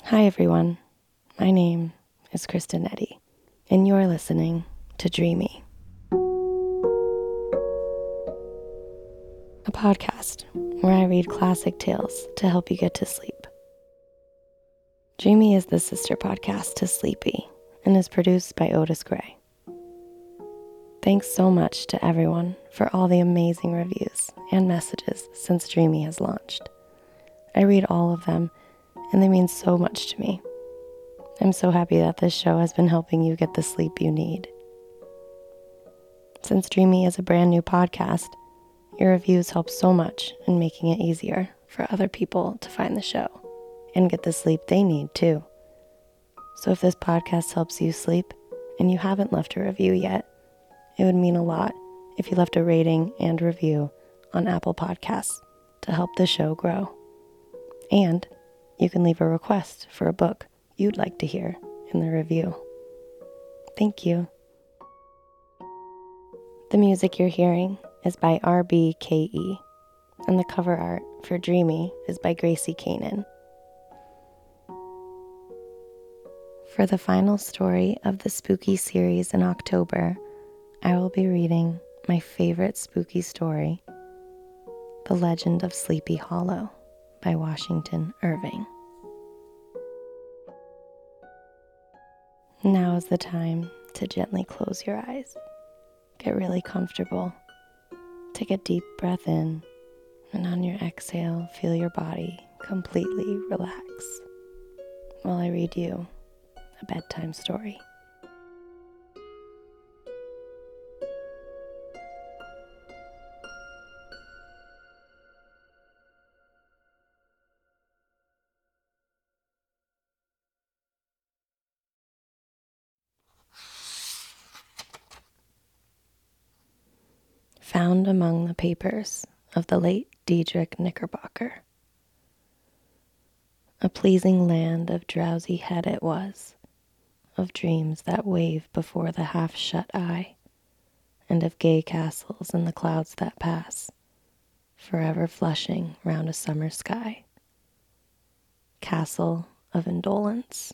Hi everyone, my name is Kristen Eddy, and you're listening to Dreamy, a podcast where I read classic tales to help you get to sleep. Dreamy is the sister podcast to Sleepy and is produced by Otis Gray. Thanks so much to everyone for all the amazing reviews and messages since Dreamy has launched. I read all of them, and they mean so much to me. I'm so happy that this show has been helping you get the sleep you need. Since Dreamy is a brand new podcast, your reviews help so much in making it easier for other people to find the show and get the sleep they need too. So if this podcast helps you sleep and you haven't left a review yet, it would mean a lot if you left a rating and review on Apple Podcasts to help the show grow. And you can leave a request for a book you'd like to hear in the review. Thank you. The music you're hearing is by RBKE, and the cover art for Dreamy is by Gracie Kanan. For the final story of the spooky series in October, I will be reading my favorite spooky story, The Legend of Sleepy Hollow by Washington Irving. Now is the time to gently close your eyes. Get really comfortable. Take a deep breath in, and on your exhale, feel your body completely relax while I read you a bedtime story. Found among the papers of the late Diedrich Knickerbocker. A pleasing land of drowsy head it was, of dreams that wave before the half-shut eye, and of gay castles in the clouds that pass, forever flushing round a summer sky. Castle of Indolence.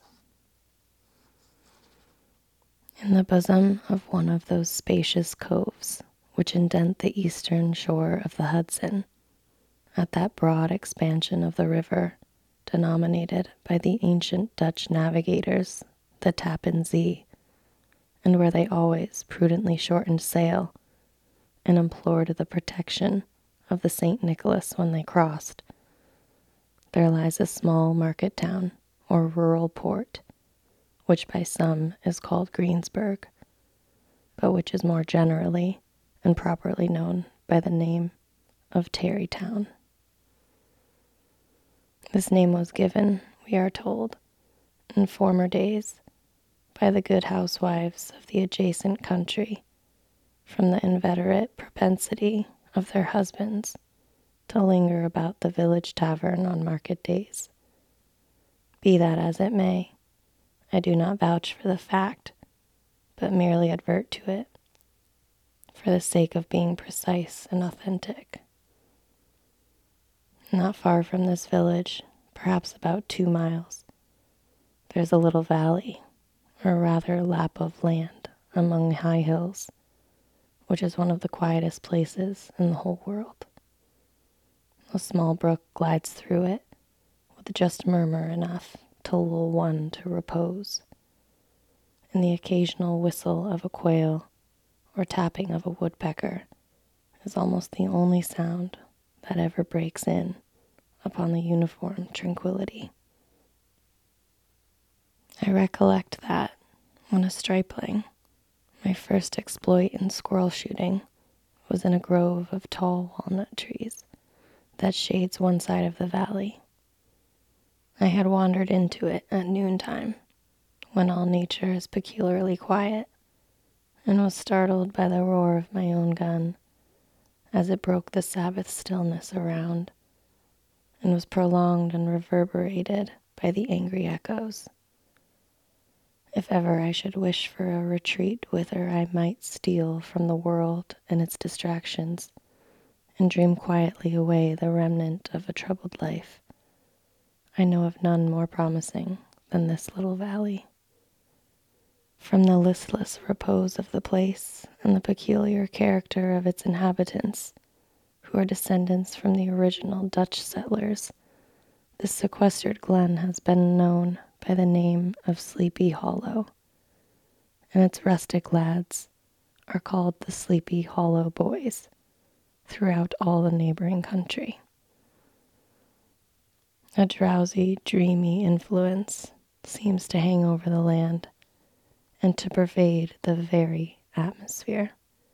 In the bosom of one of those spacious coves which indent the eastern shore of the Hudson, at that broad expansion of the river denominated by the ancient Dutch navigators the Tappan Zee, and where they always prudently shortened sail and implored the protection of the St. Nicholas when they crossed, there lies a small market town or rural port, which by some is called Greensburg, but which is more generally and properly known by the name of Tarrytown. This name was given, we are told, in former days by the good housewives of the adjacent country, from the inveterate propensity of their husbands to linger about the village tavern on market days. Be that as it may, I do not vouch for the fact, but merely advert to it, for the sake of being precise and authentic. Not far from this village, perhaps about 2 miles, there's a little valley, or rather lap of land among high hills, which is one of the quietest places in the whole world. A small brook glides through it, with just murmur enough to lull one to repose, and the occasional whistle of a quail or tapping of a woodpecker is almost the only sound that ever breaks in upon the uniform tranquility. I recollect that, when a stripling, my first exploit in squirrel shooting was in a grove of tall walnut trees that shades one side of the valley. I had wandered into it at noontime, when all nature is peculiarly quiet, and was startled by the roar of my own gun as it broke the Sabbath stillness around, and was prolonged and reverberated by the angry echoes. If ever I should wish for a retreat whither I might steal from the world and its distractions, and dream quietly away the remnant of a troubled life, I know of none more promising than this little valley. From the listless repose of the place and the peculiar character of its inhabitants, who are descendants from the original Dutch settlers, this sequestered glen has been known by the name of Sleepy Hollow, and its rustic lads are called the Sleepy Hollow Boys throughout all the neighboring country. A drowsy, dreamy influence seems to hang over the land and to pervade the very atmosphere.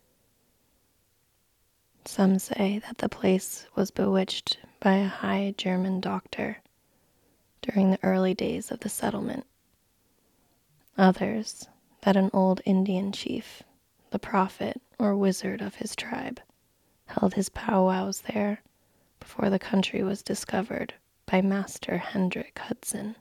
Some say that the place was bewitched by a high German doctor during the early days of the settlement. Others, that an old Indian chief, the prophet or wizard of his tribe, held his powwows there before the country was discovered by Master Hendrik Hudson.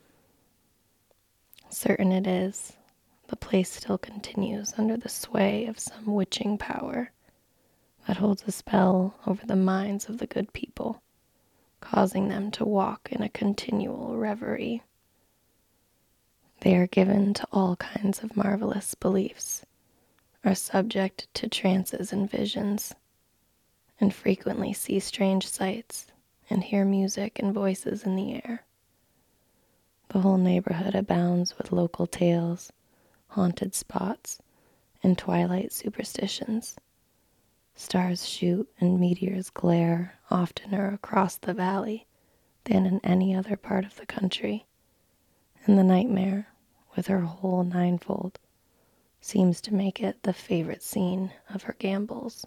Certain it is, the place still continues under the sway of some witching power that holds a spell over the minds of the good people, causing them to walk in a continual reverie. They are given to all kinds of marvelous beliefs, are subject to trances and visions, and frequently see strange sights and hear music and voices in the air. The whole neighborhood abounds with local tales, haunted spots, and twilight superstitions. Stars shoot and meteors glare oftener across the valley than in any other part of the country, and the nightmare, with her whole ninefold, seems to make it the favorite scene of her gambols.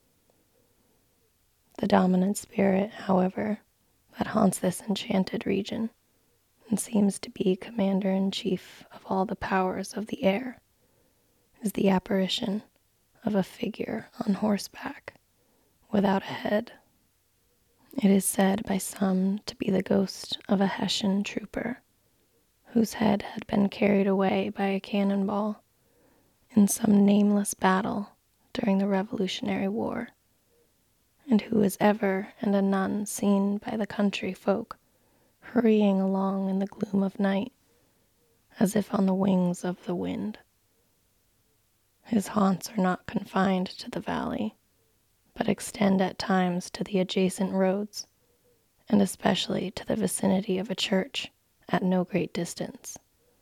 The dominant spirit, however, that haunts this enchanted region and seems to be commander-in-chief of all the powers of the air is the apparition of a figure on horseback without a head. It is said by some to be the ghost of a Hessian trooper whose head had been carried away by a cannonball in some nameless battle during the Revolutionary War, and who is ever and anon seen by the country folk hurrying along in the gloom of night as if on the wings of the wind. His haunts are not confined to the valley, but extend at times to the adjacent roads, and especially to the vicinity of a church at no great distance.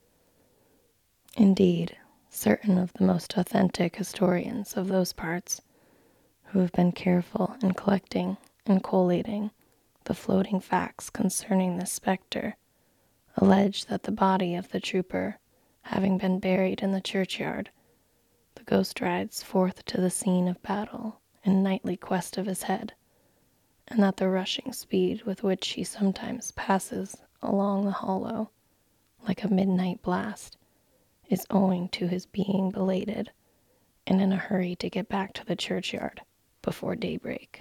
Indeed, certain of the most authentic historians of those parts, who have been careful in collecting and collating the floating facts concerning this spectre, allege that the body of the trooper, having been buried in the churchyard, the ghost rides forth to the scene of battle in nightly quest of his head, and that the rushing speed with which he sometimes passes along the hollow, like a midnight blast, is owing to his being belated and in a hurry to get back to the churchyard before daybreak.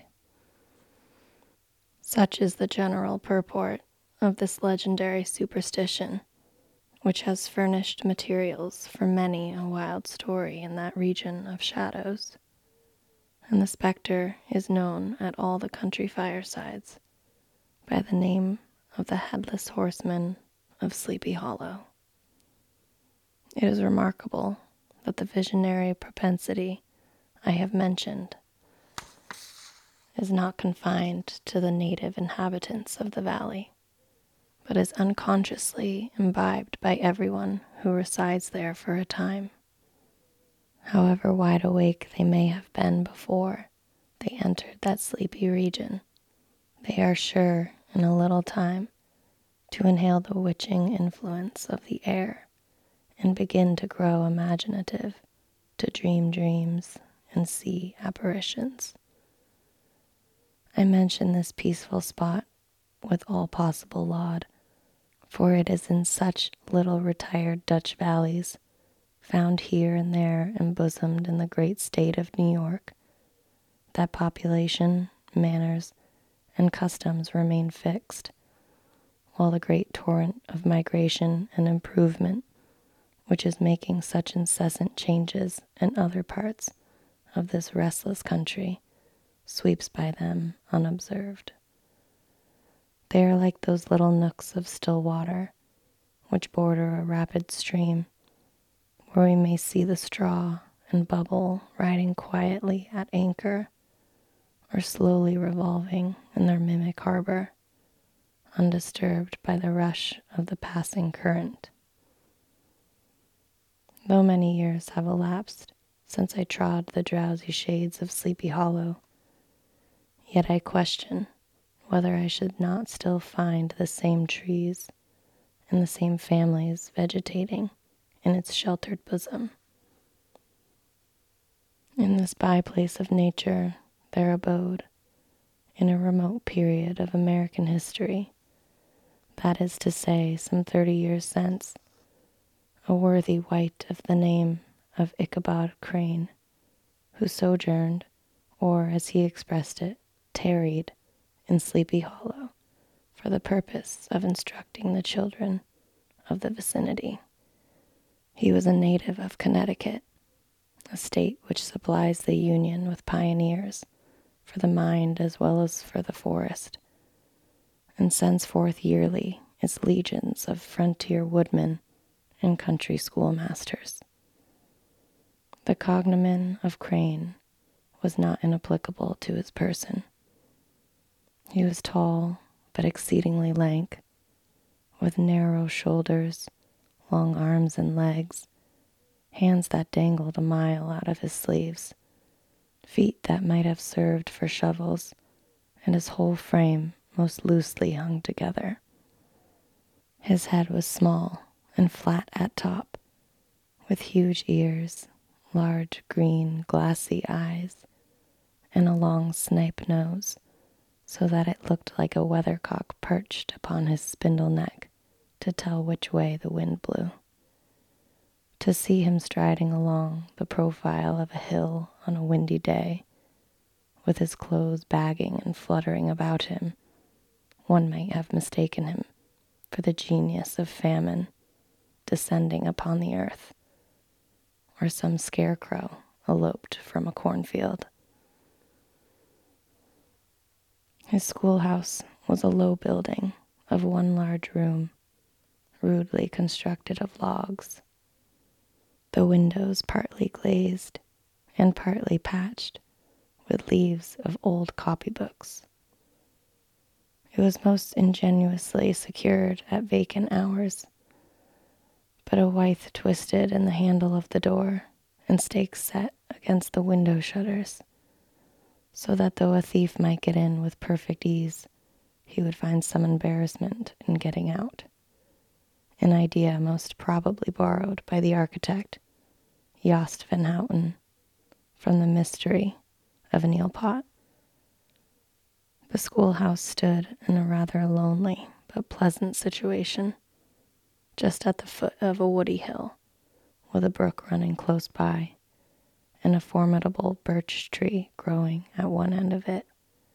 Such is the general purport of this legendary superstition, which has furnished materials for many a wild story in that region of shadows, and the spectre is known at all the country firesides by the name of the Headless Horseman of Sleepy Hollow. It is remarkable that the visionary propensity I have mentioned is not confined to the native inhabitants of the valley, but is unconsciously imbibed by everyone who resides there for a time. However wide awake they may have been before they entered that sleepy region, they are sure in a little time to inhale the witching influence of the air and begin to grow imaginative, to dream dreams and see apparitions. I mention this peaceful spot with all possible laud, for it is in such little retired Dutch valleys, found here and there embosomed in the great state of New York, that population, manners, and customs remain fixed, while the great torrent of migration and improvement, which is making such incessant changes in other parts of this restless country, sweeps by them unobserved. They are like those little nooks of still water which border a rapid stream, where we may see the straw and bubble riding quietly at anchor or slowly revolving in their mimic harbor, undisturbed by the rush of the passing current. Though many years have elapsed since I trod the drowsy shades of Sleepy Hollow, yet I question whether I should not still find the same trees and the same families vegetating in its sheltered bosom. In this byplace of nature there abode, in a remote period of American history, that is to say, some 30 years since, a worthy wight of the name of Ichabod Crane, who sojourned, or as he expressed it, tarried, in Sleepy Hollow for the purpose of instructing the children of the vicinity. He was a native of Connecticut, a state which supplies the Union with pioneers for the mind as well as for the forest, and sends forth yearly its legions of frontier woodmen and country schoolmasters. The cognomen of Crane was not inapplicable to his person. He was tall, but exceedingly lank, with narrow shoulders, long arms and legs, hands that dangled a mile out of his sleeves, feet that might have served for shovels, and his whole frame most loosely hung together. His head was small and flat at top, with huge ears, large green glassy eyes, and a long snipe nose, so that it looked like a weathercock perched upon his spindle neck to tell which way the wind blew. To see him striding along the profile of a hill on a windy day, with his clothes bagging and fluttering about him, one might have mistaken him for the genius of famine descending upon the earth, or some scarecrow eloped from a cornfield. His schoolhouse was a low building of one large room, rudely constructed of logs, the windows partly glazed and partly patched with leaves of old copybooks. It was most ingeniously secured at vacant hours, but a withe twisted in the handle of the door and stakes set against the window shutters, so that though a thief might get in with perfect ease, he would find some embarrassment in getting out, an idea most probably borrowed by the architect, Jost van Houten, from the mystery of an eel pot. The schoolhouse stood in a rather lonely but pleasant situation, just at the foot of a woody hill, with a brook running close by, and a formidable birch tree growing at one end of it.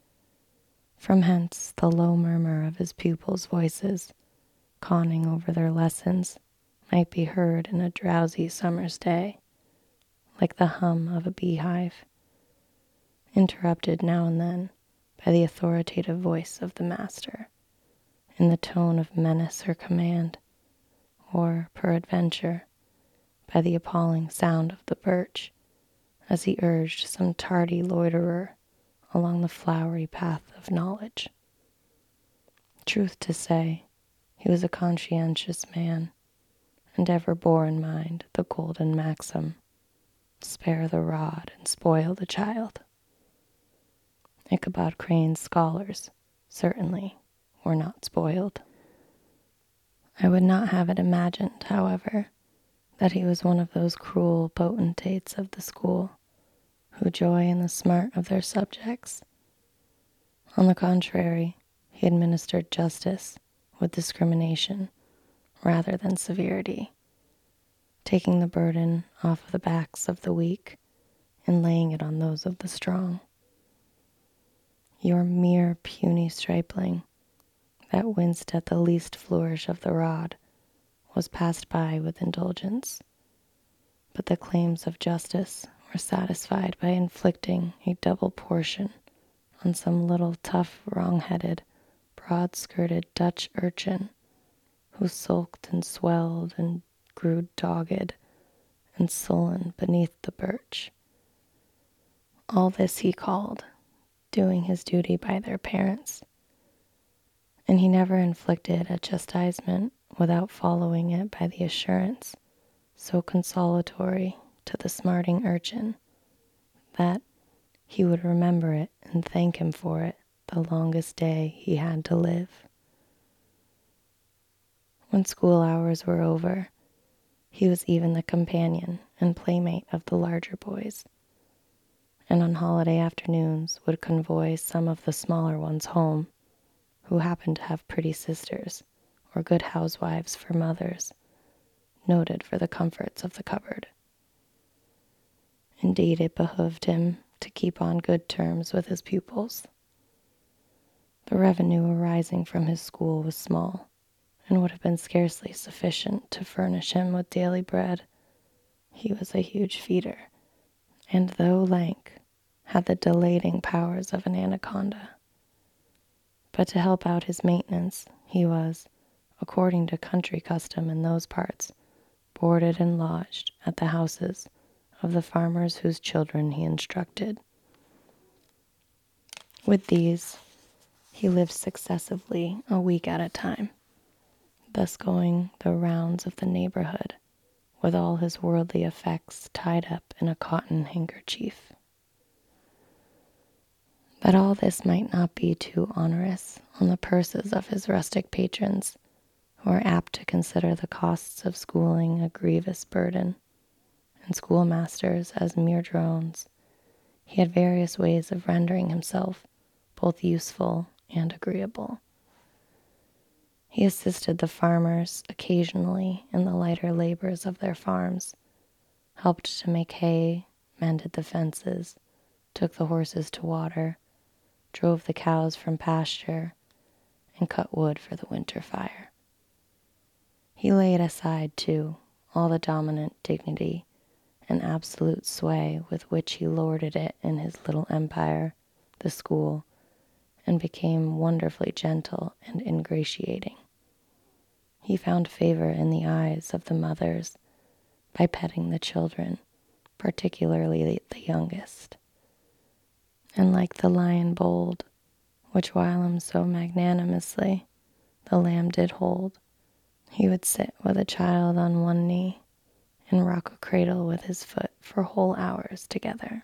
From hence the low murmur of his pupils' voices, conning over their lessons, might be heard in a drowsy summer's day, like the hum of a beehive, interrupted now and then by the authoritative voice of the master, in the tone of menace or command, or, peradventure, by the appalling sound of the birch, as he urged some tardy loiterer along the flowery path of knowledge. Truth to say, he was a conscientious man, and ever bore in mind the golden maxim, spare the rod and spoil the child. Ichabod Crane's scholars, certainly, were not spoiled. I would not have it imagined, however, that he was one of those cruel potentates of the school, who joy in the smart of their subjects. On the contrary, he administered justice with discrimination rather than severity, taking the burden off of the backs of the weak and laying it on those of the strong. Your mere puny stripling, that winced at the least flourish of the rod, was passed by with indulgence, but the claims of justice were satisfied by inflicting a double portion on some little tough, wrong-headed, broad-skirted Dutch urchin who sulked and swelled and grew dogged and sullen beneath the birch. All this he called doing his duty by their parents, and he never inflicted a chastisement without following it by the assurance, so consolatory to the smarting urchin, that he would remember it and thank him for it the longest day he had to live. When school hours were over, he was even the companion and playmate of the larger boys, and on holiday afternoons would convoy some of the smaller ones home, who happened to have pretty sisters or good housewives for mothers, noted for the comforts of the cupboard. Indeed, it behooved him to keep on good terms with his pupils. The revenue arising from his school was small, and would have been scarcely sufficient to furnish him with daily bread. He was a huge feeder, and though lank, had the dilating powers of an anaconda. But to help out his maintenance, he was, according to country custom in those parts, boarded and lodged at the houses of the farmers whose children he instructed. With these, he lived successively a week at a time, thus going the rounds of the neighborhood with all his worldly effects tied up in a cotton handkerchief. That all this might not be too onerous on the purses of his rustic patrons, who are apt to consider the costs of schooling a grievous burden, and schoolmasters as mere drones, he had various ways of rendering himself both useful and agreeable. He assisted the farmers occasionally in the lighter labors of their farms, helped to make hay, mended the fences, took the horses to water, drove the cows from pasture, and cut wood for the winter fire. He laid aside, too, all the dominant dignity and absolute sway with which he lorded it in his little empire, the school, and became wonderfully gentle and ingratiating. He found favor in the eyes of the mothers by petting the children, particularly the youngest. And like the lion bold, which whilom so magnanimously the lamb did hold, he would sit with a child on one knee and rock a cradle with his foot for whole hours together.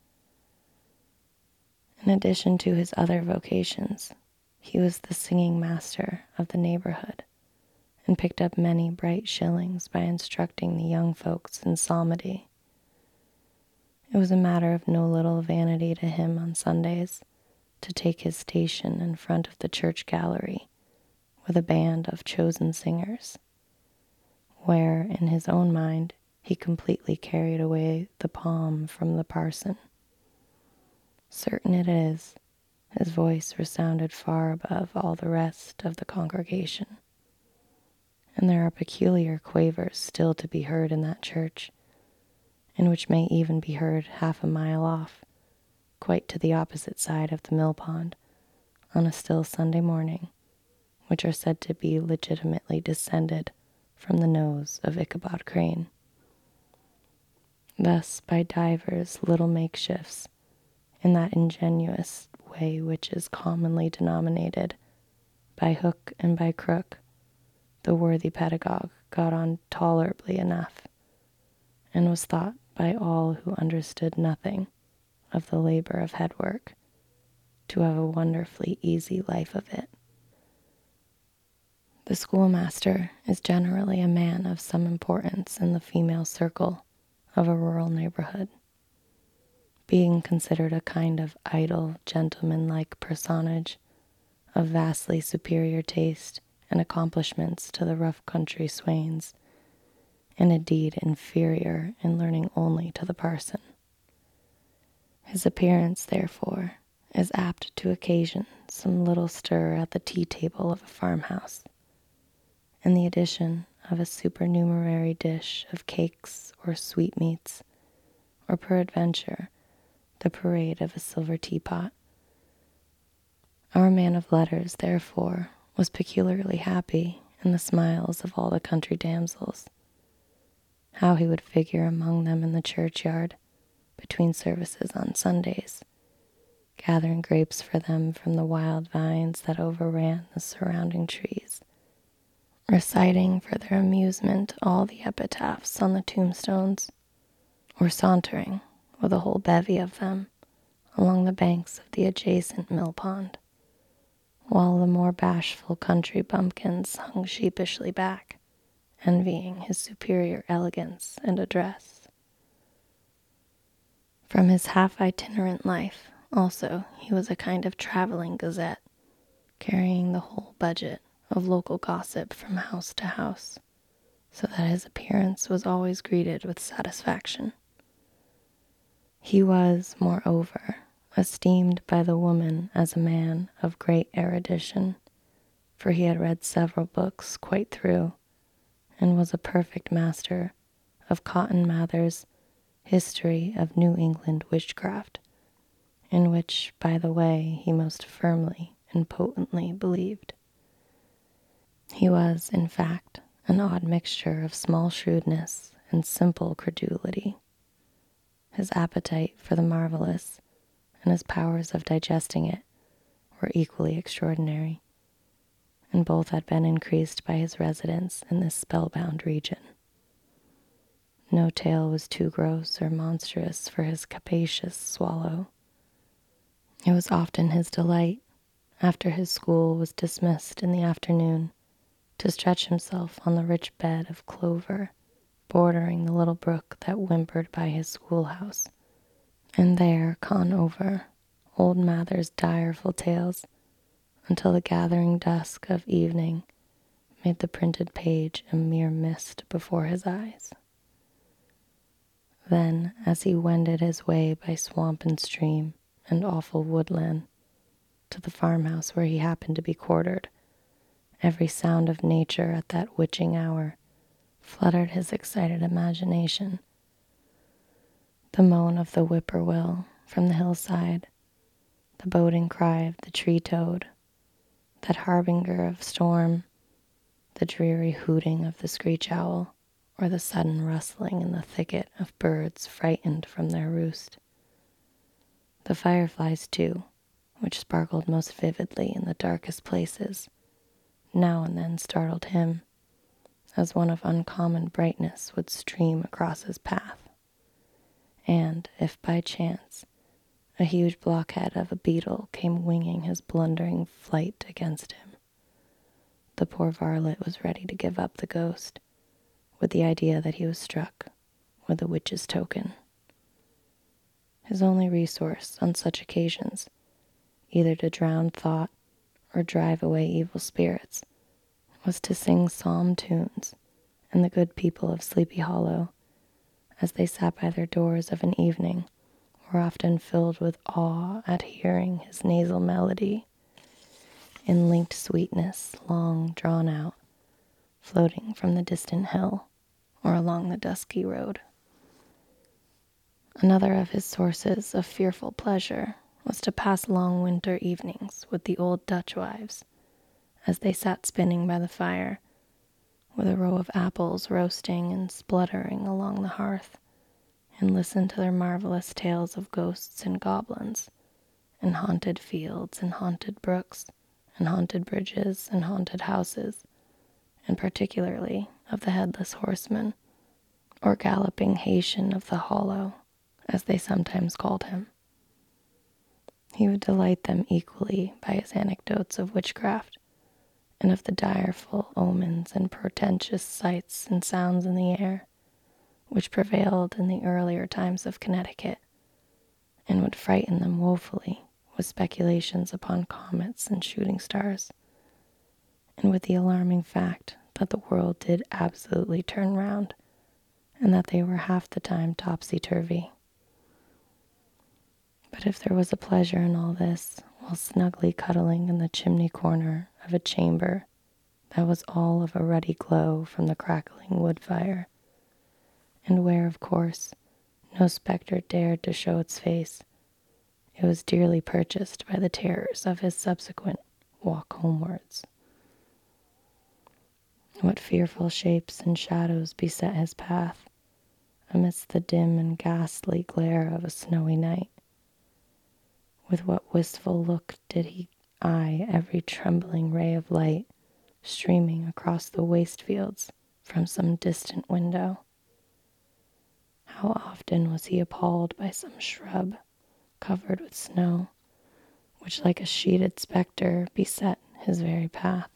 In addition to his other vocations, he was the singing master of the neighborhood, and picked up many bright shillings by instructing the young folks in psalmody. It was a matter of no little vanity to him on Sundays to take his station in front of the church gallery with a band of chosen singers, where, in his own mind, he completely carried away the palm from the parson. Certain it is, his voice resounded far above all the rest of the congregation, and there are peculiar quavers still to be heard in that church, and which may even be heard half a mile off, quite to the opposite side of the mill pond, on a still Sunday morning, which are said to be legitimately descended from the nose of Ichabod Crane. Thus, by divers little makeshifts, in that ingenious way which is commonly denominated by hook and by crook, the worthy pedagogue got on tolerably enough, and was thought by all who understood nothing of the labor of head work to have a wonderfully easy life of it. The schoolmaster is generally a man of some importance in the female circle of a rural neighborhood, being considered a kind of idle, gentleman-like personage of vastly superior taste and accomplishments to the rough country swains, and indeed inferior in learning only to the parson. His appearance, therefore, is apt to occasion some little stir at the tea-table of a farmhouse, and the addition of a supernumerary dish of cakes or sweetmeats, or peradventure the parade of a silver teapot, Our man of letters, therefore, was peculiarly happy in the smiles of all the country damsels. How he would figure among them in the churchyard, between services on Sundays, gathering grapes for them from the wild vines that overran the surrounding trees, reciting for their amusement all the epitaphs on the tombstones, or sauntering with a whole bevy of them along the banks of the adjacent mill pond, while the more bashful country bumpkins hung sheepishly back, envying his superior elegance and address. From his half-itinerant life, also, he was a kind of traveling gazette, carrying the whole budget of local gossip from house to house, so that his appearance was always greeted with satisfaction. He was, moreover, esteemed by the woman as a man of great erudition, for he had read several books quite through, and was a perfect master of Cotton Mather's History of New England Witchcraft, in which, by the way, he most firmly and potently believed. He was, in fact, an odd mixture of small shrewdness and simple credulity. His appetite for the marvelous and his powers of digesting it were equally extraordinary, and both had been increased by his residence in this spellbound region. No tale was too gross or monstrous for his capacious swallow. It was often his delight, after his school was dismissed in the afternoon, to stretch himself on the rich bed of clover bordering the little brook that whimpered by his schoolhouse, and there con over old Mather's direful tales until the gathering dusk of evening made the printed page a mere mist before his eyes. Then, as he wended his way by swamp and stream and awful woodland to the farmhouse where he happened to be quartered, every sound of nature at that witching hour fluttered his excited imagination. The moan of the whippoorwill from the hillside, the boding cry of the tree-toad, that harbinger of storm, the dreary hooting of the screech-owl, or the sudden rustling in the thicket of birds frightened from their roost. The fireflies, too, which sparkled most vividly in the darkest places, now and then startled him, as one of uncommon brightness would stream across his path. And, if by chance a huge blockhead of a beetle came winging his blundering flight against him, the poor varlet was ready to give up the ghost, with the idea that he was struck with a witch's token. His only resource on such occasions, either to drown thought or drive away evil spirits, was to sing psalm tunes, and the good people of Sleepy Hollow, as they sat by their doors of an evening, were often filled with awe at hearing his nasal melody, in linked sweetness long drawn out, floating from the distant hill or along the dusky road. Another of his sources of fearful pleasure was to pass long winter evenings with the old Dutch wives, as they sat spinning by the fire, with a row of apples roasting and spluttering along the hearth, and listen to their marvelous tales of ghosts and goblins, and haunted fields and haunted brooks, and haunted bridges and haunted houses, and particularly of the headless horseman, or galloping Haytian of the Hollow, as they sometimes called him. He would delight them equally by his anecdotes of witchcraft, and of the direful omens and portentous sights and sounds in the air, which prevailed in the earlier times of Connecticut, and would frighten them woefully with speculations upon comets and shooting stars, and with the alarming fact that the world did absolutely turn round, and that they were half the time topsy-turvy. But if there was a pleasure in all this, while snugly cuddling in the chimney corner of a chamber that was all of a ruddy glow from the crackling wood fire, and where, of course, no spectre dared to show its face, it was dearly purchased by the terrors of his subsequent walk homewards. What fearful shapes and shadows beset his path amidst the dim and ghastly glare of a snowy night. With what wistful look did he eye every trembling ray of light streaming across the waste fields from some distant window. How often was he appalled by some shrub covered with snow, which like a sheeted spectre beset his very path.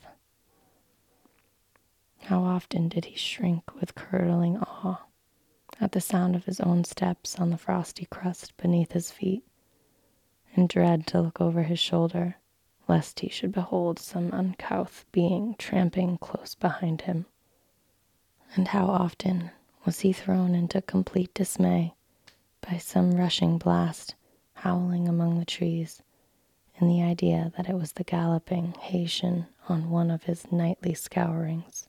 How often did he shrink with curdling awe at the sound of his own steps on the frosty crust beneath his feet, and dread to look over his shoulder, lest he should behold some uncouth being tramping close behind him. And how often was he thrown into complete dismay by some rushing blast howling among the trees, in the idea that it was the galloping Haytian on one of his nightly scourings.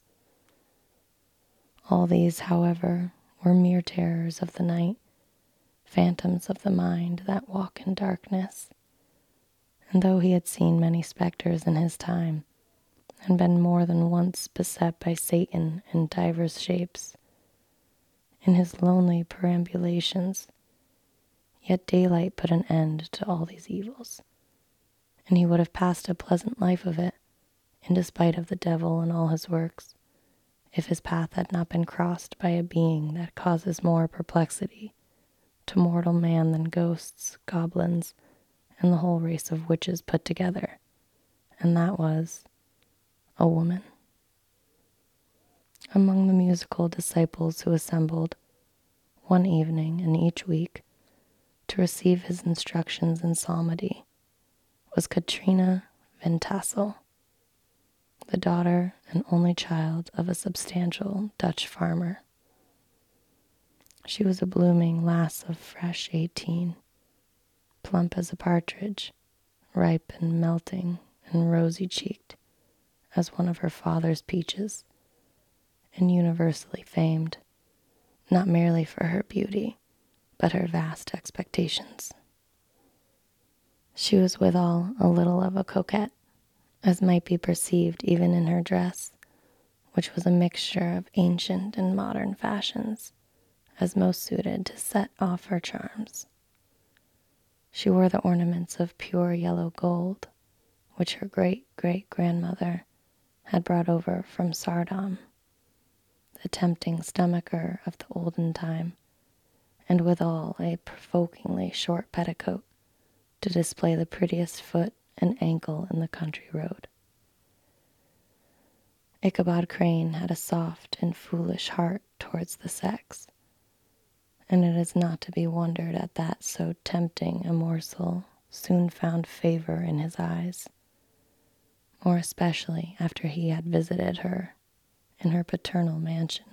All these, however, were mere terrors of the night, phantoms of the mind that walk in darkness. And though he had seen many specters in his time, and been more than once beset by Satan in divers shapes, in his lonely perambulations, yet daylight put an end to all these evils, and he would have passed a pleasant life of it, in despite of the devil and all his works, if his path had not been crossed by a being that causes more perplexity to mortal man than ghosts, goblins, and the whole race of witches put together, and that was a woman. Among the musical disciples who assembled one evening in each week to receive his instructions in psalmody was Katrina Van Tassel, the daughter and only child of a substantial Dutch farmer. She was a blooming lass of fresh 18, plump as a partridge, ripe and melting and rosy-cheeked as one of her father's peaches, and universally famed, not merely for her beauty, but her vast expectations. She was withal a little of a coquette, as might be perceived even in her dress, which was a mixture of ancient and modern fashions, as most suited to set off her charms. She wore the ornaments of pure yellow gold, which her great-great-grandmother had brought over from Sardam, the tempting stomacher of the olden time, and withal a provokingly short petticoat to display the prettiest foot and ankle in the country road. Ichabod Crane had a soft and foolish heart towards the sex, and it is not to be wondered at that so tempting a morsel soon found favor in his eyes, more especially after he had visited her in her paternal mansion.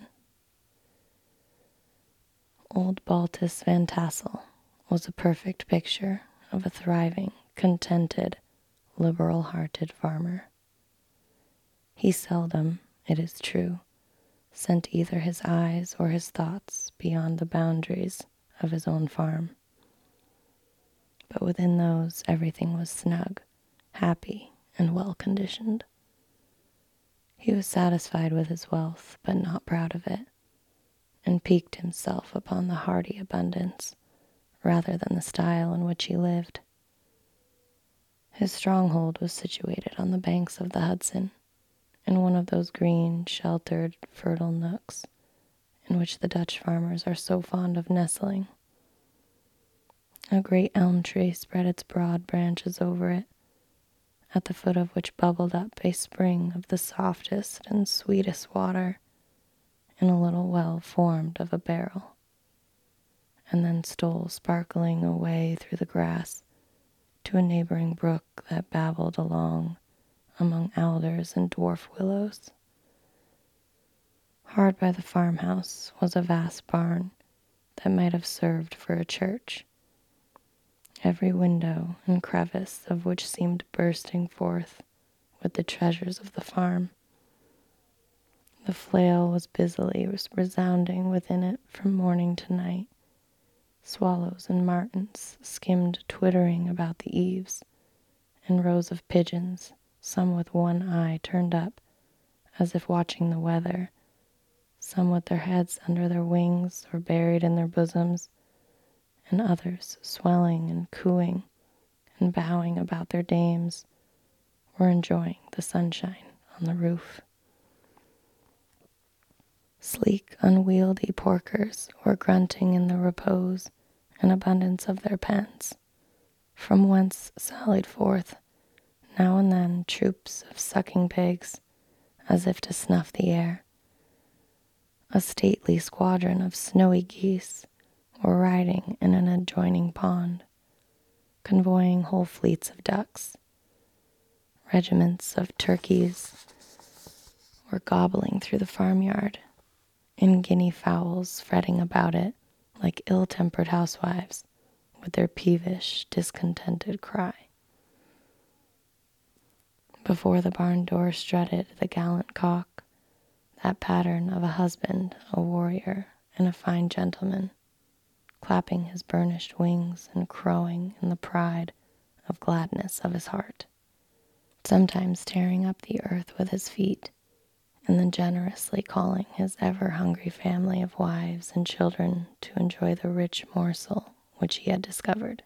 Old Baltus Van Tassel was a perfect picture of a thriving, contented, liberal-hearted farmer. He seldom, it is true, sent either his eyes or his thoughts beyond the boundaries of his own farm. But within those everything was snug, happy, and well-conditioned. He was satisfied with his wealth, but not proud of it, and piqued himself upon the hearty abundance rather than the style in which he lived. His stronghold was situated on the banks of the Hudson, in one of those green, sheltered, fertile nooks in which the Dutch farmers are so fond of nestling. A great elm tree spread its broad branches over it, at the foot of which bubbled up a spring of the softest and sweetest water in a little well formed of a barrel, and then stole sparkling away through the grass to a neighboring brook that babbled along among alders and dwarf willows. Hard by the farmhouse was a vast barn that might have served for a church, every window and crevice of which seemed bursting forth with the treasures of the farm. The flail was busily resounding within it from morning to night, Swallows and martins skimmed twittering about the eaves, and rows of pigeons, some with one eye turned up, as if watching the weather, some with their heads under their wings or buried in their bosoms, and others swelling and cooing and bowing about their dames, were enjoying the sunshine on the roof. Sleek, unwieldy porkers were grunting in the repose and abundance of their pens, from whence sallied forth, now and then, troops of sucking pigs, as if to snuff the air. A stately squadron of snowy geese were riding in an adjoining pond, convoying whole fleets of ducks. Regiments of turkeys were gobbling through the farmyard, and guinea fowls fretting about it like ill-tempered housewives with their peevish, discontented cry. Before the barn door strutted the gallant cock, that pattern of a husband, a warrior, and a fine gentleman, clapping his burnished wings and crowing in the pride of gladness of his heart, sometimes tearing up the earth with his feet, and then generously calling his ever-hungry family of wives and children to enjoy the rich morsel which he had discovered.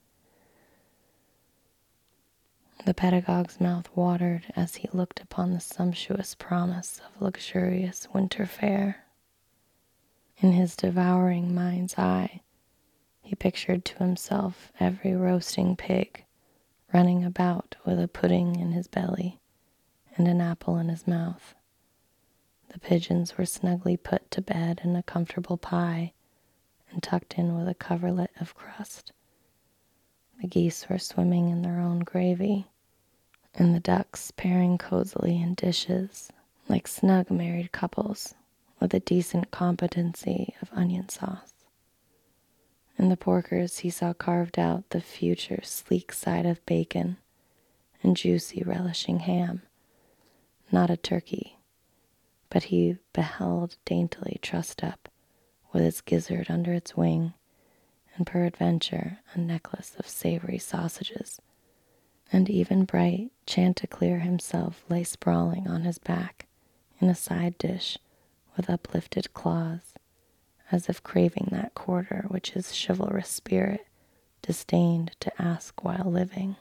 The pedagogue's mouth watered as he looked upon the sumptuous promise of luxurious winter fare. In his devouring mind's eye, he pictured to himself every roasting pig running about with a pudding in his belly and an apple in his mouth. The pigeons were snugly put to bed in a comfortable pie and tucked in with a coverlet of crust. The geese were swimming in their own gravy, and the ducks pairing cozily in dishes like snug married couples with a decent competency of onion sauce. In the porkers he saw carved out the future sleek side of bacon and juicy relishing ham, not a turkey, but he beheld daintily trussed up with its gizzard under its wing, and peradventure a necklace of savory sausages, and even bright Chanticleer himself lay sprawling on his back in a side dish with uplifted claws, as if craving that quarter which his chivalrous spirit disdained to ask while living.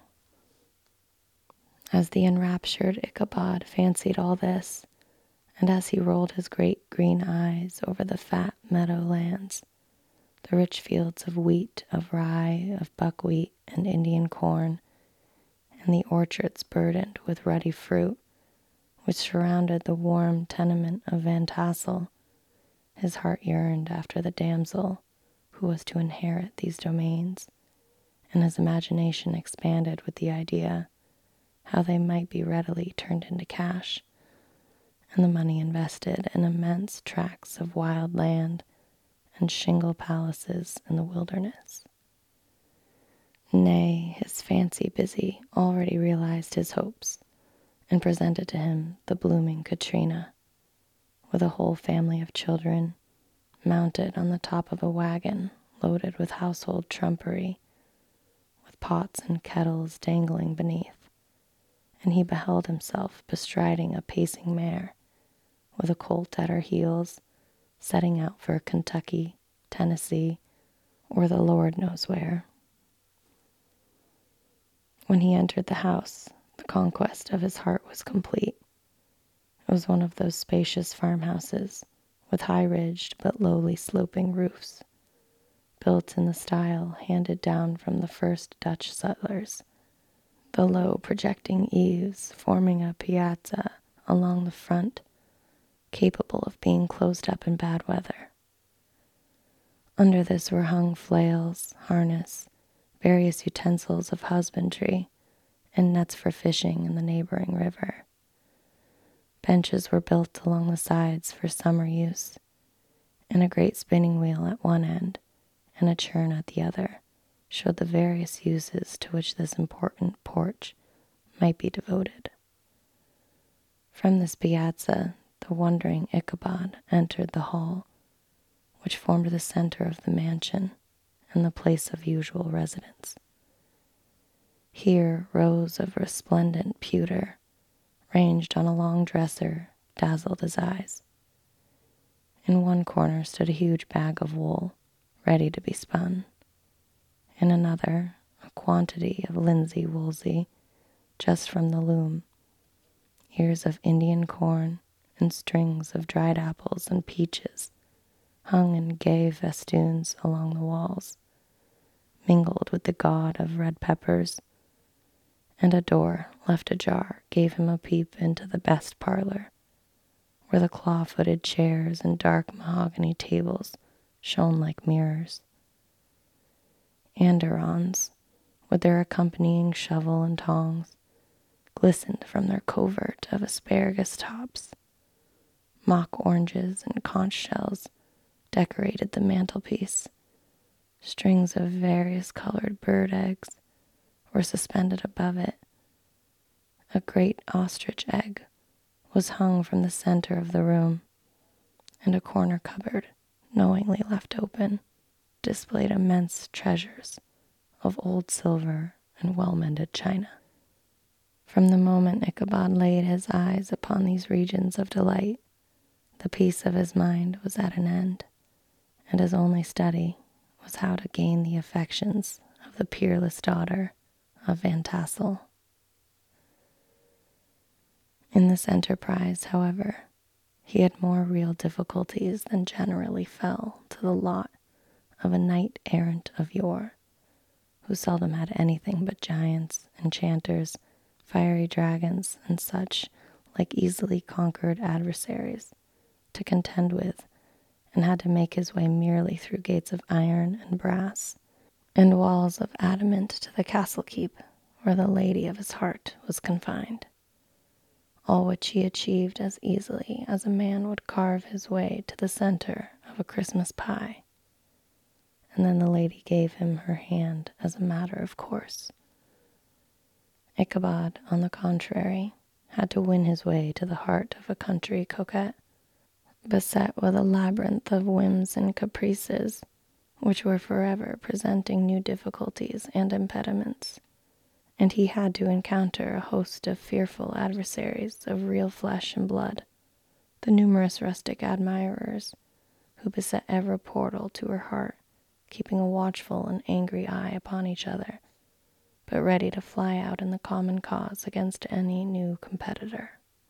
As the enraptured Ichabod fancied all this, and as he rolled his great green eyes over the fat meadow lands, the rich fields of wheat, of rye, of buckwheat, and Indian corn, and the orchards burdened with ruddy fruit, which surrounded the warm tenement of Van Tassel, his heart yearned after the damsel who was to inherit these domains, and his imagination expanded with the idea how they might be readily turned into cash, and the money invested in immense tracts of wild land and shingle palaces in the wilderness. Nay, his fancy busy already realized his hopes, and presented to him the blooming Katrina, with a whole family of children, mounted on the top of a wagon loaded with household trumpery, with pots and kettles dangling beneath, and he beheld himself bestriding a pacing mare, with a colt at her heels, setting out for Kentucky, Tennessee, or the Lord knows where. When he entered the house, the conquest of his heart was complete. It was one of those spacious farmhouses with high-ridged but lowly sloping roofs, built in the style handed down from the first Dutch settlers, the low projecting eaves forming a piazza along the front, capable of being closed up in bad weather. Under this were hung flails, harness, various utensils of husbandry, and nets for fishing in the neighboring river. Benches were built along the sides for summer use, and a great spinning wheel at one end and a churn at the other showed the various uses to which this important porch might be devoted. From this piazza, the wondering Ichabod entered the hall, which formed the center of the mansion and the place of usual residence. Here, rows of resplendent pewter, ranged on a long dresser, dazzled his eyes. In one corner stood a huge bag of wool, ready to be spun. In another, a quantity of linsey-woolsey, just from the loom, ears of Indian corn and strings of dried apples and peaches hung in gay festoons along the walls, mingled with the gaud of red peppers, and a door left ajar gave him a peep into the best parlor, where the claw-footed chairs and dark mahogany tables shone like mirrors. Anderons, with their accompanying shovel and tongs, glistened from their covert of asparagus tops. Mock oranges and conch shells decorated the mantelpiece. Strings of various colored bird eggs were suspended above it. A great ostrich egg was hung from the center of the room, and a corner cupboard, knowingly left open, displayed immense treasures of old silver and well-mended china. From the moment Ichabod laid his eyes upon these regions of delight, the peace of his mind was at an end, and his only study was how to gain the affections of the peerless daughter of Van Tassel. In this enterprise, however, he had more real difficulties than generally fell to the lot of a knight-errant of yore, who seldom had anything but giants, enchanters, fiery dragons, and such like easily conquered adversaries to contend with, and had to make his way merely through gates of iron and brass, and walls of adamant to the castle keep, where the lady of his heart was confined, all which he achieved as easily as a man would carve his way to the center of a Christmas pie, and then the lady gave him her hand as a matter of course. Ichabod, on the contrary, had to win his way to the heart of a country coquette, beset with a labyrinth of whims and caprices, which were forever presenting new difficulties and impediments, and he had to encounter a host of fearful adversaries of real flesh and blood, the numerous rustic admirers who beset every portal to her heart, keeping a watchful and angry eye upon each other, but ready to fly out in the common cause against any new competitor.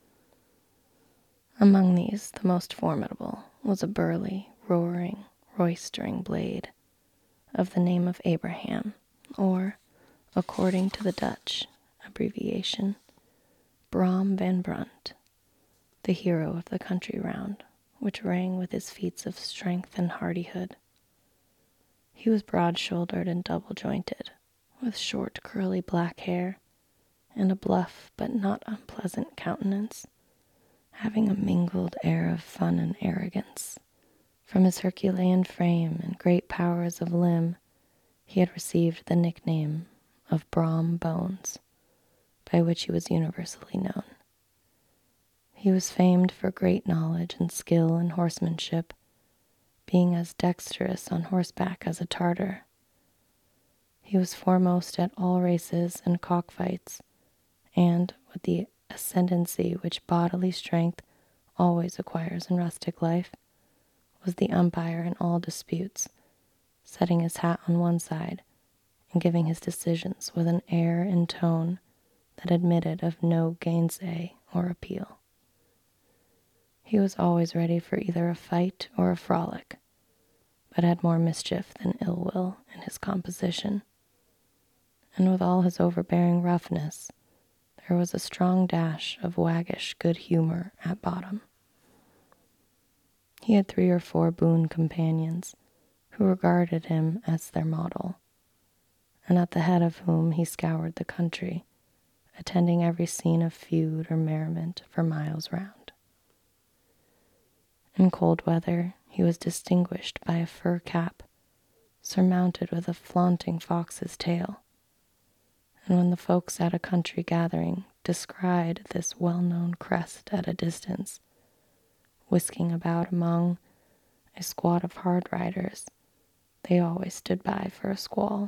Among these, the most formidable was a burly, roaring, roistering blade of the name of Abraham, or, according to the Dutch abbreviation, Brom van Brunt, the hero of the country round, which rang with his feats of strength and hardihood. He was broad-shouldered and double-jointed, with short curly black hair, and a bluff but not unpleasant countenance, having a mingled air of fun and arrogance. From his Herculean frame and great powers of limb, he had received the nickname of Brom Bones, by which he was universally known. He was famed for great knowledge and skill in horsemanship, being as dexterous on horseback as a Tartar. He was foremost at all races and cockfights, and, with the ascendancy which bodily strength always acquires in rustic life, was the umpire in all disputes, setting his hat on one side and giving his decisions with an air and tone that admitted of no gainsay or appeal. He was always ready for either a fight or a frolic, but had more mischief than ill will in his composition, and with all his overbearing roughness, there was a strong dash of waggish good humor at bottom. He had 3 or 4 boon companions who regarded him as their model, and at the head of whom he scoured the country, attending every scene of feud or merriment for miles round. In cold weather, he was distinguished by a fur cap, surmounted with a flaunting fox's tail, and when the folks at a country gathering descried this well-known crest at a distance, whisking about among a squad of hard riders, they always stood by for a squall.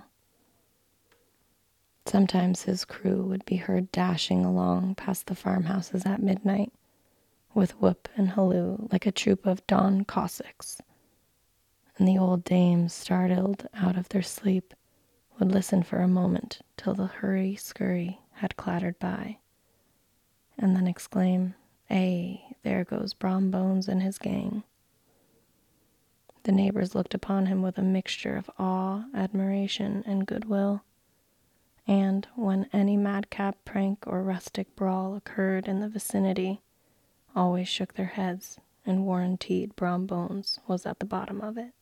Sometimes his crew would be heard dashing along past the farmhouses at midnight, with whoop and halloo like a troop of dawn Cossacks, and the old dames, startled out of their sleep, would listen for a moment till the hurry-scurry had clattered by, and then exclaim, "Ay, there goes Brom Bones and his gang." The neighbors looked upon him with a mixture of awe, admiration, and goodwill, and when any madcap prank or rustic brawl occurred in the vicinity, always shook their heads and warranted Brom Bones was at the bottom of it.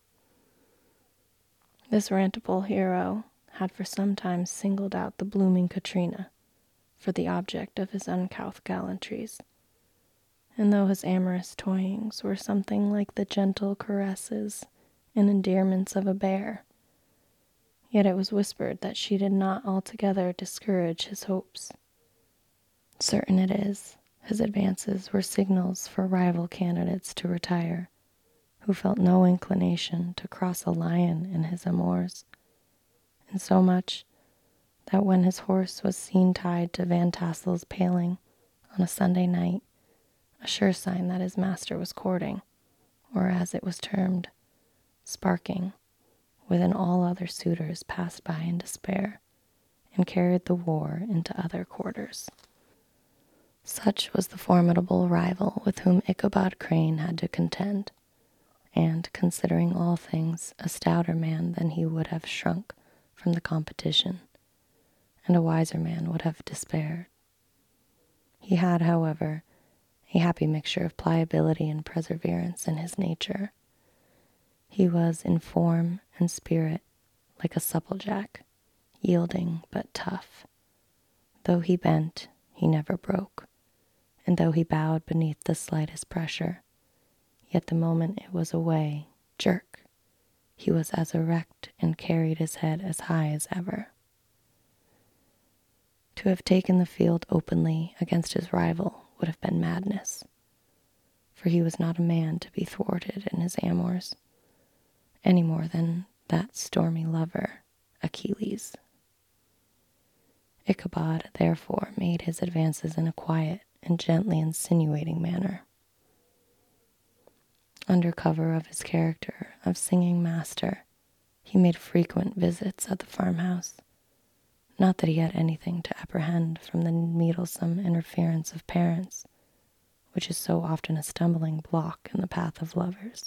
This rantable hero had for some time singled out the blooming Katrina for the object of his uncouth gallantries, and though his amorous toyings were something like the gentle caresses and endearments of a bear, yet it was whispered that she did not altogether discourage his hopes. Certain it is, his advances were signals for rival candidates to retire, who felt no inclination to cross a lion in his amours, insomuch that when his horse was seen tied to Van Tassel's paling on a Sunday night, a sure sign that his master was courting, or as it was termed, sparking, within all other suitors passed by in despair, and carried the war into other quarters. Such was the formidable rival with whom Ichabod Crane had to contend, and, considering all things, a stouter man than he would have shrunk from the competition, and a wiser man would have despaired. He had, however, a happy mixture of pliability and perseverance in his nature. He was in form and spirit like a supplejack, yielding but tough. Though he bent, he never broke, and though he bowed beneath the slightest pressure, yet the moment it was away, jerk, he was as erect and carried his head as high as ever. To have taken the field openly against his rival would have been madness, for he was not a man to be thwarted in his amours, any more than that stormy lover, Achilles. Ichabod, therefore, made his advances in a quiet and gently insinuating manner. Under cover of his character of singing master, he made frequent visits at the farmhouse. Not that he had anything to apprehend from the meddlesome interference of parents, which is so often a stumbling block in the path of lovers.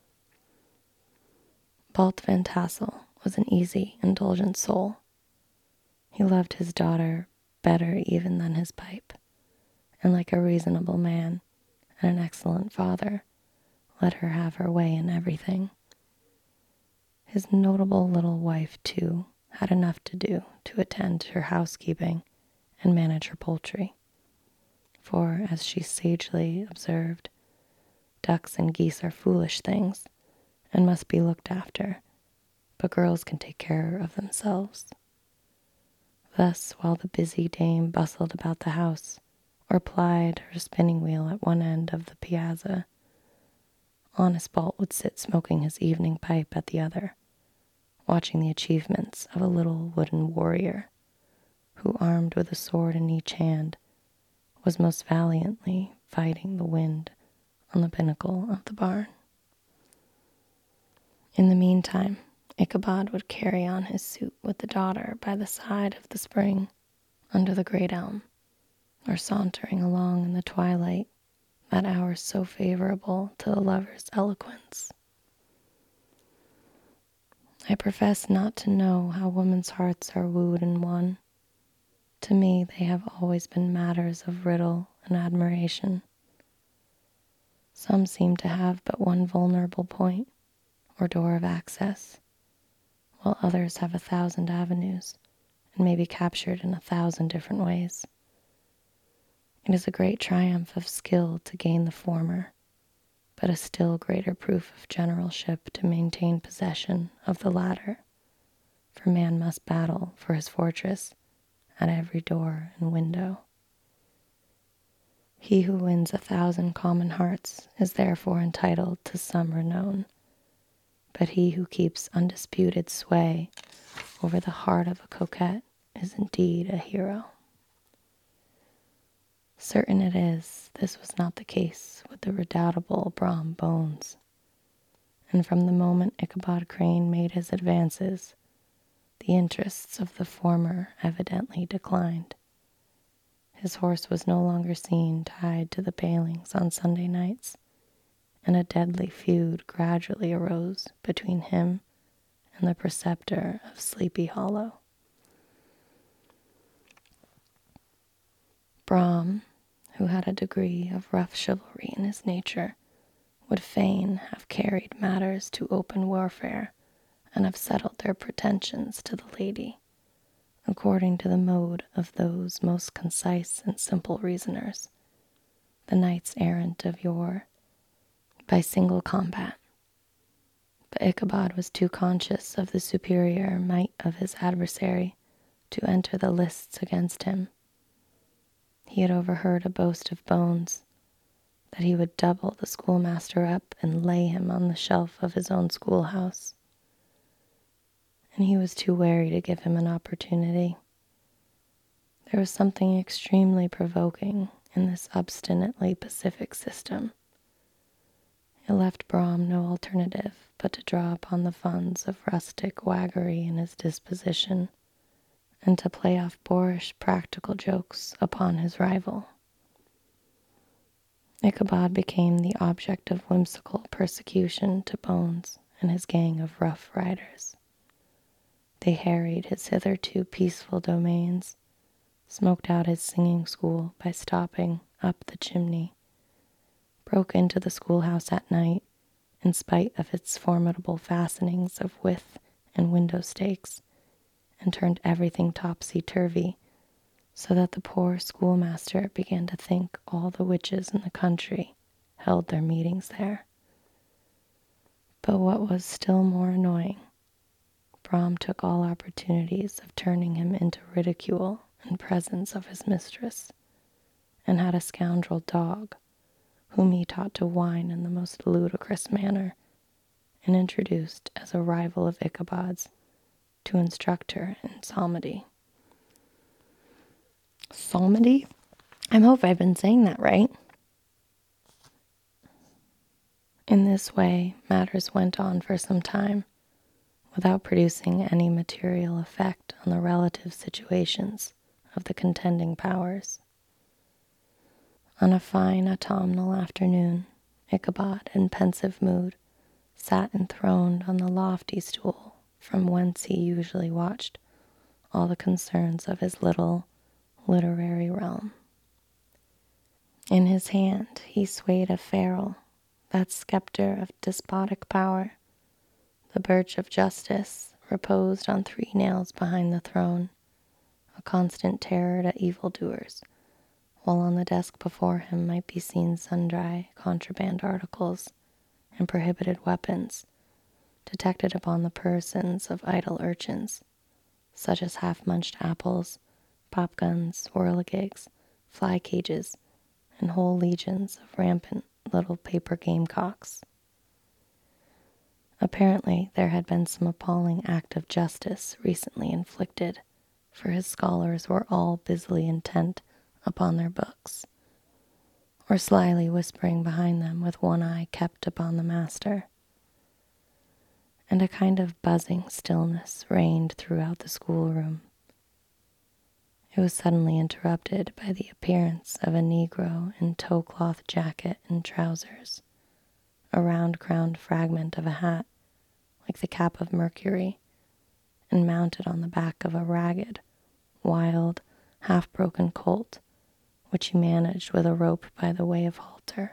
Balt Van Tassel was an easy, indulgent soul. He loved his daughter better even than his pipe, and like a reasonable man and an excellent father, let her have her way in everything. His notable little wife, too, had enough to do to attend to her housekeeping and manage her poultry, for, as she sagely observed, ducks and geese are foolish things and must be looked after, but girls can take care of themselves. Thus, while the busy dame bustled about the house, or plied her spinning wheel at one end of the piazza, honest Balt would sit smoking his evening pipe at the other, watching the achievements of a little wooden warrior, who, armed with a sword in each hand, was most valiantly fighting the wind on the pinnacle of the barn. In the meantime, Ichabod would carry on his suit with the daughter by the side of the spring under the great elm, or sauntering along in the twilight, that hour so favorable to the lover's eloquence. I profess not to know how women's hearts are wooed and won. To me they have always been matters of riddle and admiration. Some seem to have but one vulnerable point, or door of access, while others have 1,000 avenues, and may be captured in 1,000 different ways. It is a great triumph of skill to gain the former, but a still greater proof of generalship to maintain possession of the latter, for man must battle for his fortress at every door and window. He who wins 1,000 common hearts is therefore entitled to some renown, but he who keeps undisputed sway over the heart of a coquette is indeed a hero. Certain it is, this was not the case with the redoubtable Brom Bones, and from the moment Ichabod Crane made his advances, the interests of the former evidently declined. His horse was no longer seen tied to the palings on Sunday nights, and a deadly feud gradually arose between him and the preceptor of Sleepy Hollow. Brom, who had a degree of rough chivalry in his nature, would fain have carried matters to open warfare and have settled their pretensions to the lady, according to the mode of those most concise and simple reasoners, the knights errant of yore, by single combat. But Ichabod was too conscious of the superior might of his adversary to enter the lists against him. He had overheard a boast of Bones, that he would double the schoolmaster up and lay him on the shelf of his own schoolhouse, and he was too wary to give him an opportunity. There was something extremely provoking in this obstinately pacific system. It left Brom no alternative but to draw upon the funds of rustic waggery in his disposition, and to play off boorish practical jokes upon his rival. Ichabod became the object of whimsical persecution to Bones and his gang of rough riders. They harried his hitherto peaceful domains, smoked out his singing school by stopping up the chimney, broke into the schoolhouse at night, in spite of its formidable fastenings of withe and window stakes, and turned everything topsy-turvy, so that the poor schoolmaster began to think all the witches in the country held their meetings there. But what was still more annoying, Brom took all opportunities of turning him into ridicule in presence of his mistress, and had a scoundrel dog, whom he taught to whine in the most ludicrous manner, and introduced as a rival of Ichabod's to instruct her in psalmody. Psalmody? I hope I've been saying that right. In this way, matters went on for some time, without producing any material effect on the relative situations of the contending powers. On a fine autumnal afternoon, Ichabod, in pensive mood, sat enthroned on the lofty stool from whence he usually watched all the concerns of his little literary realm. In his hand he swayed a ferule, that scepter of despotic power. The birch of justice reposed on 3 nails behind the throne, a constant terror to evildoers, while on the desk before him might be seen sundry contraband articles and prohibited weapons, detected upon the persons of idle urchins, such as half-munched apples, pop-guns, whirligigs, fly-cages, and whole legions of rampant little paper gamecocks. Apparently there had been some appalling act of justice recently inflicted, for his scholars were all busily intent upon their books, or slyly whispering behind them with one eye kept upon the master. And a kind of buzzing stillness reigned throughout the schoolroom. It was suddenly interrupted by the appearance of a Negro in tow-cloth jacket and trousers, a round-crowned fragment of a hat, like the cap of Mercury, and mounted on the back of a ragged, wild, half-broken colt, which he managed with a rope by the way of halter.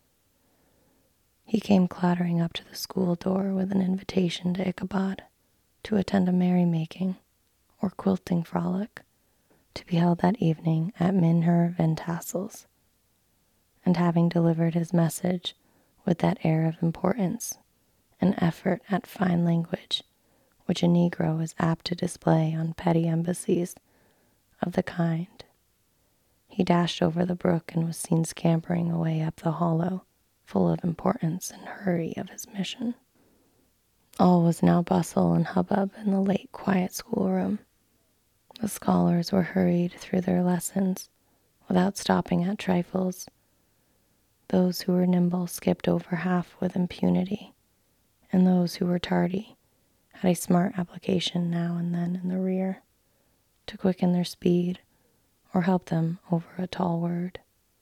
He came clattering up to the school door with an invitation to Ichabod to attend a merrymaking or quilting frolic to be held that evening at Minher Van Tassel's, and having delivered his message with that air of importance and effort at fine language which a Negro is apt to display on petty embassies of the kind, he dashed over the brook and was seen scampering away up the hollow, full of importance and hurry of his mission. All was now bustle and hubbub in the late quiet schoolroom. The scholars were hurried through their lessons without stopping at trifles. Those who were nimble skipped over half with impunity, and those who were tardy had a smart application now and then in the rear to quicken their speed or help them over a tall word.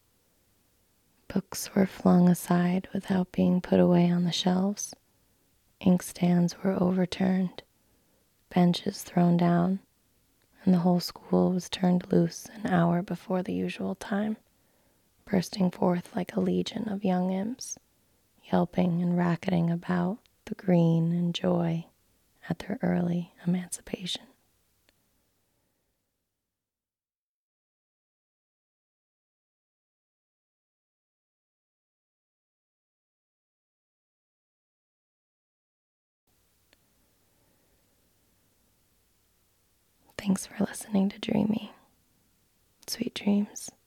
Books were flung aside without being put away on the shelves. Inkstands were overturned, benches thrown down, and the whole school was turned loose an hour before the usual time, bursting forth like a legion of young imps, yelping and racketing about the green in joy at their early emancipation. Thanks for listening to Dreamy. Sweet dreams.